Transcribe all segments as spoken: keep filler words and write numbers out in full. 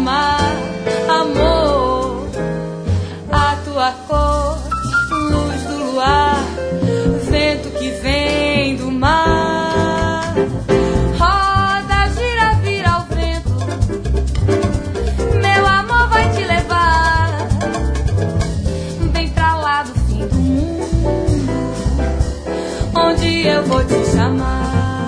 mar, amor, a tua cor, luz do luar, vento que vem do mar. Roda, gira, vira ao vento, meu amor vai te levar bem pra lá do fim do mundo, onde eu vou te chamar.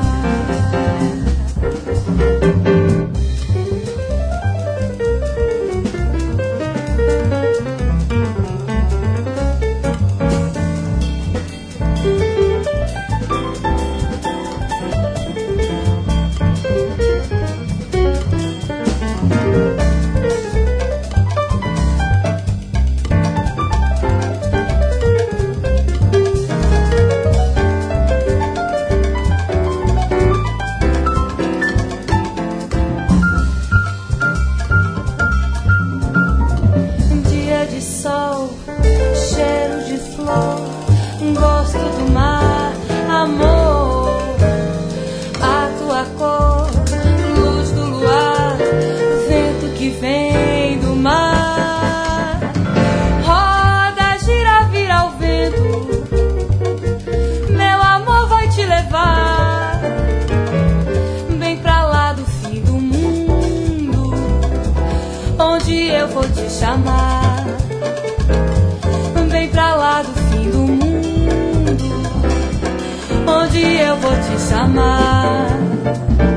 Cheiro de flor, gosto do mar, amor, a tua cor, luz do luar, vento que vem do mar. Roda, gira, vira ao vento, meu amor vai te levar bem pra lá do fim do mundo, onde eu vou te chamar. Vem pra lá do fim do mundo, onde eu vou te chamar.